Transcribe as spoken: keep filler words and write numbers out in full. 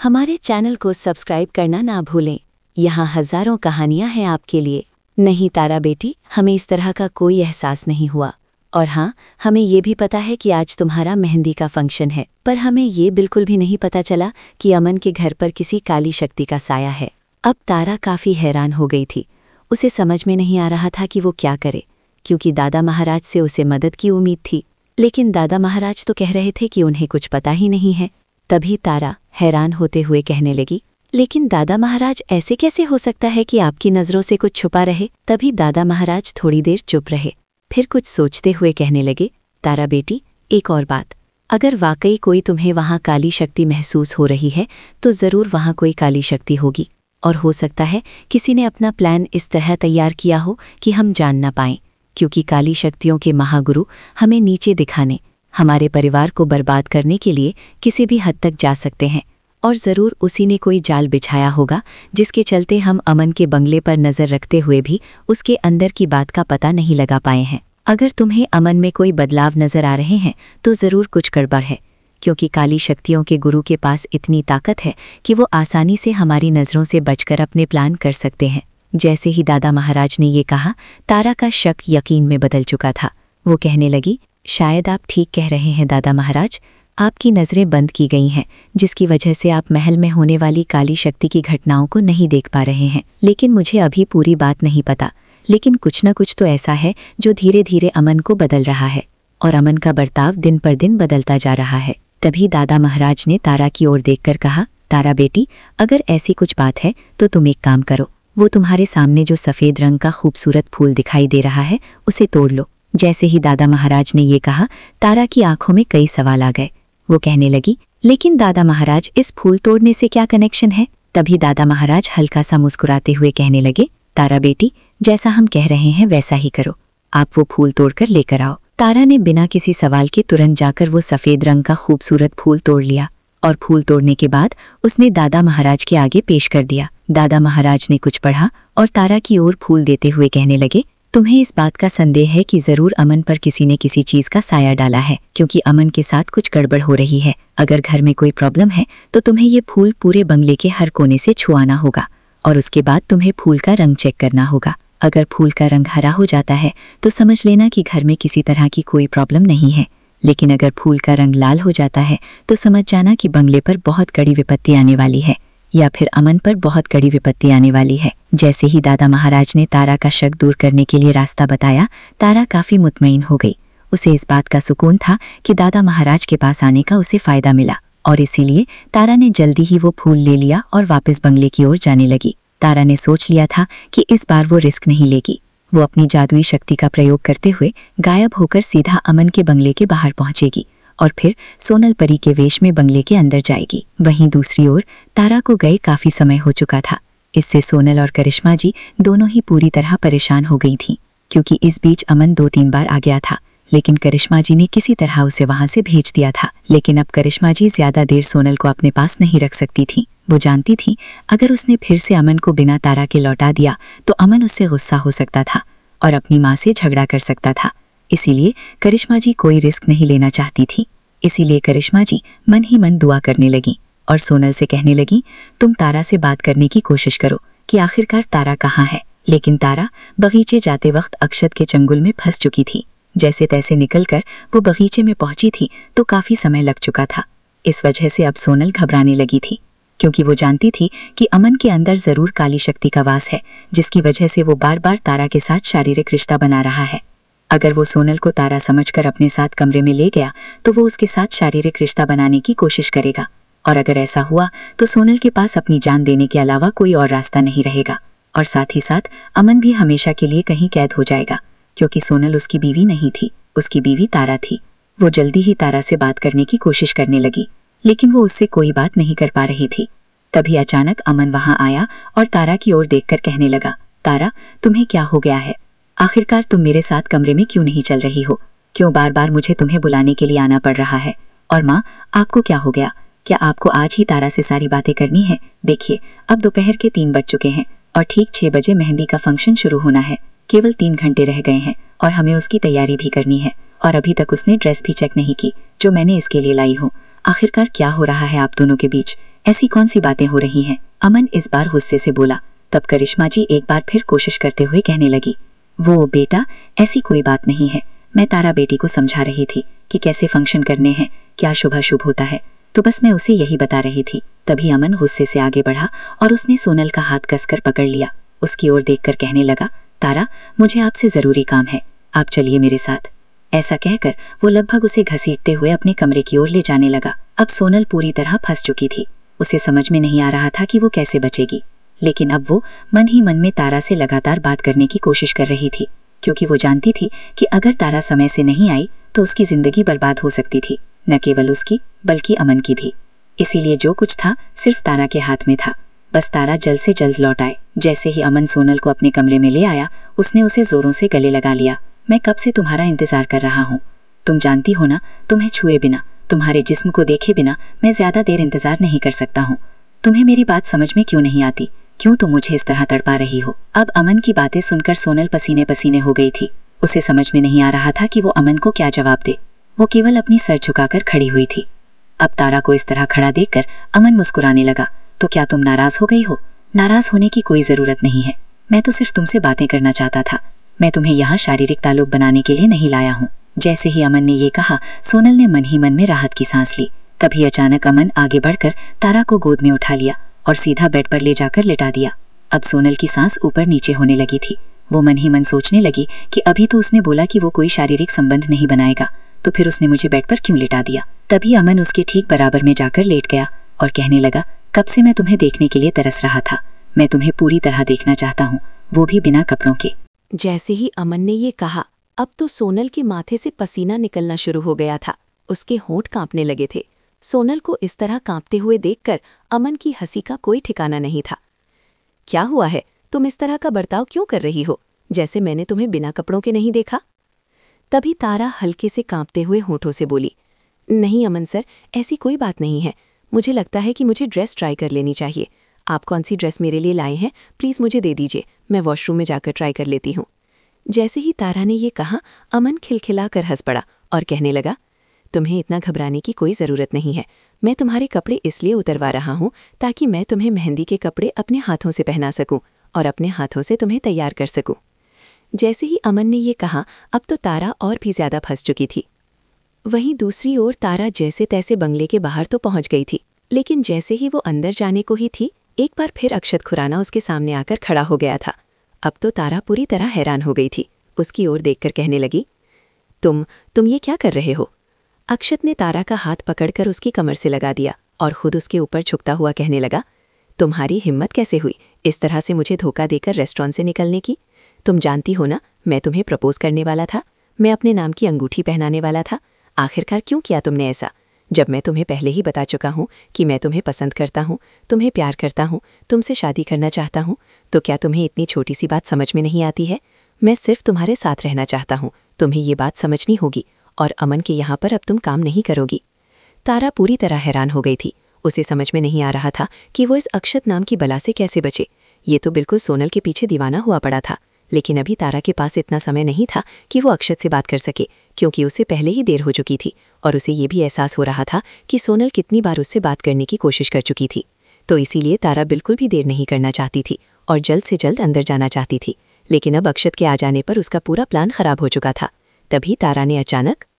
हमारे चैनल को सब्सक्राइब करना ना भूलें। यहाँ हजारों कहानियाँ हैं आपके लिए। नहीं तारा बेटी, हमें इस तरह का कोई एहसास नहीं हुआ। और हाँ, हमें ये भी पता है कि आज तुम्हारा मेहंदी का फंक्शन है, पर हमें ये बिल्कुल भी नहीं पता चला कि अमन के घर पर किसी काली शक्ति का साया है। अब तारा काफ़ी हैरान हो गई थी। उसे समझ में नहीं आ रहा था कि वो क्या करे, क्योंकि दादा महाराज से उसे मदद की उम्मीद थी, लेकिन दादा महाराज तो कह रहे थे कि उन्हें कुछ पता ही नहीं है। तभी तारा हैरान होते हुए कहने लगी, लेकिन दादा महाराज, ऐसे कैसे हो सकता है कि आपकी नज़रों से कुछ छुपा रहे। तभी दादा महाराज थोड़ी देर चुप रहे, फिर कुछ सोचते हुए कहने लगे, तारा बेटी, एक और बात, अगर वाकई कोई तुम्हें वहाँ काली शक्ति महसूस हो रही है तो ज़रूर वहाँ कोई काली शक्ति होगी, और हो सकता है किसी ने अपना प्लान इस तरह तैयार किया हो कि हम जान ना पाएं, क्योंकि काली शक्तियों के महागुरु हमें नीचे दिखाने, हमारे परिवार को बर्बाद करने के लिए किसी भी हद तक जा सकते हैं, और ज़रूर उसी ने कोई जाल बिछाया होगा जिसके चलते हम अमन के बंगले पर नज़र रखते हुए भी उसके अंदर की बात का पता नहीं लगा पाए हैं। अगर तुम्हें अमन में कोई बदलाव नज़र आ रहे हैं तो ज़रूर कुछ गड़बड़ है, क्योंकि काली शक्तियों के गुरु के पास इतनी ताकत है कि वो आसानी से हमारी नज़रों से बचकर अपने प्लान कर सकते हैं। जैसे ही दादा महाराज ने ये कहा, तारा का शक यकीन में बदल चुका था। वो कहने लगी, शायद आप ठीक कह रहे हैं दादा महाराज, आपकी नज़रें बंद की गई हैं, जिसकी वजह से आप महल में होने वाली काली शक्ति की घटनाओं को नहीं देख पा रहे हैं। लेकिन मुझे अभी पूरी बात नहीं पता, लेकिन कुछ न कुछ तो ऐसा है जो धीरे धीरे अमन को बदल रहा है, और अमन का बर्ताव दिन पर दिन बदलता जा रहा है। तभी दादा महाराज ने तारा की ओर देखकर कहा, तारा बेटी, अगर ऐसी कुछ बात है तो तुम एक काम करो, वो तुम्हारे सामने जो सफ़ेद रंग का खूबसूरत फूल दिखाई दे रहा है उसे तोड़ लो। जैसे ही दादा महाराज ने ये कहा, तारा की आंखों में कई सवाल आ गए। वो कहने लगी, लेकिन दादा महाराज, इस फूल तोड़ने से क्या कनेक्शन है। तभी दादा महाराज हल्का सा मुस्कुराते हुए कहने लगे, तारा बेटी, जैसा हम कह रहे हैं वैसा ही करो, आप वो फूल तोड़कर लेकर आओ। तारा ने बिना किसी सवाल के तुरंत जाकर वो सफ़ेद रंग का खूबसूरत फूल तोड़ लिया, और फूल तोड़ने के बाद उसने दादा महाराज के आगे पेश कर दिया। दादा महाराज ने कुछ पढ़ा और तारा की ओर फूल देते हुए कहने लगे, तुम्हें इस बात का संदेह है कि ज़रूर अमन पर किसी ने किसी चीज़ का साया डाला है, क्योंकि अमन के साथ कुछ गड़बड़ हो रही है। अगर घर में कोई प्रॉब्लम है तो तुम्हें ये फूल पूरे बंगले के हर कोने से छुआना होगा, और उसके बाद तुम्हें फूल का रंग चेक करना होगा। अगर फूल का रंग हरा हो जाता है तो समझ लेना कि घर में किसी तरह की कोई प्रॉब्लम नहीं है, लेकिन अगर फूल का रंग लाल हो जाता है तो समझ जाना कि बंगले पर बहुत कड़ी विपत्ति आने वाली है, या फिर अमन पर बहुत कड़ी विपत्ति आने वाली है। जैसे ही दादा महाराज ने तारा का शक दूर करने के लिए रास्ता बताया, तारा काफ़ी मुतमईन हो गई। उसे इस बात का सुकून था कि दादा महाराज के पास आने का उसे फ़ायदा मिला, और इसीलिए तारा ने जल्दी ही वो फूल ले लिया और वापस बंगले की ओर जाने लगी। तारा ने सोच लिया था कि इस बार वो रिस्क नहीं लेगी। वो अपनी जादुई शक्ति का प्रयोग करते हुए गायब होकर सीधा अमन के बंगले के बाहर पहुंचेगी, और फिर सोनल परी के वेश में बंगले के अंदर जाएगी। वहीं दूसरी ओर तारा को गए काफ़ी समय हो चुका था। इससे सोनल और करिश्मा जी दोनों ही पूरी तरह परेशान हो गई थीं, क्योंकि इस बीच अमन दो तीन बार आ गया था, लेकिन करिश्मा जी ने किसी तरह उसे वहां से भेज दिया था। लेकिन अब करिश्मा जी ज़्यादा देर सोनल को अपने पास नहीं रख सकती थी। वो जानती थी अगर उसने फिर से अमन को बिना तारा के लौटा दिया तो अमन उससे गुस्सा हो सकता था और अपनी माँ से झगड़ा कर सकता था। इसीलिए करिश्मा जी कोई रिस्क नहीं लेना चाहती थी। इसीलिए करिश्मा जी मन ही मन दुआ करने लगी और सोनल से कहने लगी, तुम तारा से बात करने की कोशिश करो कि आखिरकार तारा कहाँ है। लेकिन तारा बगीचे जाते वक्त अक्षत के चंगुल में फंस चुकी थी। जैसे तैसे निकलकर वो बगीचे में पहुंची थी तो काफी समय लग चुका था। इस वजह से अब सोनल घबराने लगी थी, क्योंकि वो जानती थी कि अमन के अंदर जरूर काली शक्ति का वास है, जिसकी वजह से वो बार बार तारा के साथ शारीरिक रिश्ता बना रहा है। अगर वो सोनल को तारा समझकर अपने साथ कमरे में ले गया तो वो उसके साथ शारीरिक रिश्ता बनाने की कोशिश करेगा, और अगर ऐसा हुआ तो सोनल के पास अपनी जान देने के अलावा कोई और रास्ता नहीं रहेगा, और साथ ही साथ अमन भी हमेशा के लिए कहीं कैद हो जाएगा, क्योंकि सोनल उसकी बीवी नहीं थी, उसकी बीवी तारा थी। वो जल्दी ही तारा से बात करने की कोशिश करने लगी, लेकिन वो उससे कोई बात नहीं कर पा रही थी। तभी अचानक अमन वहां आया और तारा की ओर देखकर कहने लगा, तारा, तुम्हें क्या हो गया है? आखिरकार तुम मेरे साथ कमरे में क्यों नहीं चल रही हो? क्यों बार बार मुझे तुम्हें बुलाने के लिए आना पड़ रहा है? और माँ, आपको क्या हो गया? क्या आपको आज ही तारा से सारी बातें करनी है? देखिए, अब दोपहर के तीन बज चुके हैं और ठीक छह बजे मेहंदी का फंक्शन शुरू होना है। केवल तीन घंटे रह गए हैं और हमें उसकी तैयारी भी करनी है, और अभी तक उसने ड्रेस भी चेक नहीं की जो मैंने इसके लिए लाई हूँ। आखिरकार क्या हो रहा है आप दोनों के बीच? ऐसी कौन सी बातें हो रही हैं? अमन इस बार गुस्से से बोला। तब करिश्मा जी एक बार फिर कोशिश करते हुए कहने लगी, वो बेटा ऐसी कोई बात नहीं है, मैं तारा बेटी को समझा रही थी कि कैसे फंक्शन करने हैं, क्या शुभ अशुभ होता है, तो बस मैं उसे यही बता रही थी। तभी अमन गुस्से से आगे बढ़ा और उसने सोनल का हाथ कसकर पकड़ लिया। उसकी ओर देखकर कहने लगा, तारा मुझे आपसे जरूरी काम है, आप चलिए मेरे साथ। ऐसा कहकर वो लगभग उसे घसीटते हुए अपने कमरे की ओर ले जाने लगा। अब सोनल पूरी तरह फंस चुकी थी। उसे समझ में नहीं आ रहा था कि वो कैसे बचेगी, लेकिन अब वो मन ही मन में तारा से लगातार बात करने की कोशिश कर रही थी, क्योंकि वो जानती थी कि अगर तारा समय से नहीं आई तो उसकी जिंदगी बर्बाद हो सकती थी, न केवल उसकी बल्कि अमन की भी। इसीलिए जो कुछ था सिर्फ तारा के हाथ में था, बस तारा जल्द से जल्द लौट आए। जैसे ही अमन सोनल को अपने कमरे में ले आया, उसने उसे जोरों से गले लगा लिया। मैं कब से तुम्हारा इंतजार कर रहा हूँ, तुम जानती हो ना, तुम्हें छुए बिना, तुम्हारे जिस्म को देखे बिना मैं ज्यादा देर इंतजार नहीं कर सकता हूँ। तुम्हें मेरी बात समझ में क्यों नहीं आती? क्यों तुम मुझे इस तरह तड़पा रही हो? अब अमन की बातें सुनकर सोनल पसीने पसीने हो गई थी। उसे समझ में नहीं आ रहा था कि वो अमन को क्या जवाब दे। वो केवल अपनी सर झुकाकर खड़ी हुई थी। अब तारा को इस तरह खड़ा देखकर अमन मुस्कुराने लगा। तो क्या तुम नाराज हो गई हो? नाराज होने की कोई जरूरत नहीं है, मैं तो सिर्फ तुमसे बातें करना चाहता था, मैं तुम्हें यहाँ शारीरिक ताल्लुक बनाने के लिए नहीं लाया हूँ। जैसे ही अमन ने ये कहा, सोनल ने मन ही मन में राहत की सांस ली। तभी अचानक अमन आगे बढ़कर तारा को गोद में उठा लिया और सीधा बेड पर ले जाकर लिटा दिया। अब सोनल की सांस ऊपर नीचे होने लगी थी। वो मन ही मन सोचने लगी कि अभी तो उसने बोला कि वो कोई शारीरिक संबंध नहीं बनाएगा, तो फिर उसने मुझे बेड पर क्यों लिटा दिया? तभी अमन उसके ठीक बराबर में जाकर लेट गया और कहने लगा, कब से मैं तुम्हें देखने के लिए तरस रहा था, मैं तुम्हें पूरी तरह देखना चाहता हूँ, वो भी बिना कपड़ों के। जैसे ही अमन ने ये कहा, अब तो सोनल के माथे से पसीना निकलना शुरू हो गया था। उसके होंठ कांपने लगे थे। सोनल को इस तरह कांपते हुए देखकर अमन की हंसी का कोई ठिकाना नहीं था। क्या हुआ है, तुम इस तरह का बर्ताव क्यों कर रही हो, जैसे मैंने तुम्हें बिना कपड़ों के नहीं देखा? तभी तारा हल्के से कांपते हुए होठों से बोली, नहीं अमन सर, ऐसी कोई बात नहीं है, मुझे लगता है कि मुझे ड्रेस ट्राई कर लेनी चाहिए। आप कौन सी ड्रेस मेरे लिए लाए हैं, प्लीज़ मुझे दे दीजिए, मैं वॉशरूम में जाकर ट्राई कर लेती हूँ। जैसे ही तारा ने ये कहा, अमन खिलखिलाकर हंस पड़ा और कहने लगा, तुम्हें इतना घबराने की कोई ज़रूरत नहीं है, मैं तुम्हारे कपड़े इसलिए उतरवा रहा हूँ ताकि मैं तुम्हें मेहंदी के कपड़े अपने हाथों से पहना सकूँ और अपने हाथों से तुम्हें तैयार कर सकूँ। जैसे ही अमन ने ये कहा, अब तो तारा और भी ज़्यादा फंस चुकी थी। वहीं दूसरी ओर तारा जैसे तैसे बंगले के बाहर तो पहुंच गई थी, लेकिन जैसे ही वो अंदर जाने को ही थी, एक बार फिर अक्षत खुराना उसके सामने आकर खड़ा हो गया था। अब तो तारा पूरी तरह हैरान हो गई थी। उसकी ओर देखकर कहने लगी, तुम तुम ये क्या कर रहे हो? अक्षत ने तारा का हाथ पकड़कर उसकी कमर से लगा दिया और खुद उसके ऊपर झुकता हुआ कहने लगा, तुम्हारी हिम्मत कैसे हुई इस तरह से मुझे धोखा देकर रेस्टोरेंट से निकलने की? तुम जानती हो ना, मैं तुम्हें प्रपोज करने वाला था, मैं अपने नाम की अंगूठी पहनाने वाला था। आखिरकार क्यों किया तुमने ऐसा, जब मैं तुम्हें पहले ही बता चुका हूँ कि मैं तुम्हें पसंद करता हूँ, तुम्हें प्यार करता हूँ, तुमसे शादी करना चाहता हूँ? तो क्या तुम्हें इतनी छोटी सी बात समझ में नहीं आती है? मैं सिर्फ तुम्हारे साथ रहना चाहता हूँ, तुम्हें ये बात समझनी होगी, और अमन के यहाँ पर अब तुम काम नहीं करोगी। तारा पूरी तरह हैरान हो गई थी। उसे समझ में नहीं आ रहा था कि वो इस अक्षत नाम की बला से कैसे बचे। ये तो बिल्कुल सोनल के पीछे दीवाना हुआ पड़ा था, लेकिन अभी तारा के पास इतना समय नहीं था कि वो अक्षत से बात कर सके, क्योंकि उसे पहले ही देर हो चुकी थी और उसे ये भी एहसास हो रहा था कि सोनल कितनी बार उससे बात करने की कोशिश कर चुकी थी। तो इसीलिए तारा बिल्कुल भी देर नहीं करना चाहती थी और जल्द से जल्द अंदर जाना चाहती थी। लेकिन अब अक्षत के आ जाने पर उसका पूरा प्लान खराब हो चुका था। तभी तारा ने अचानक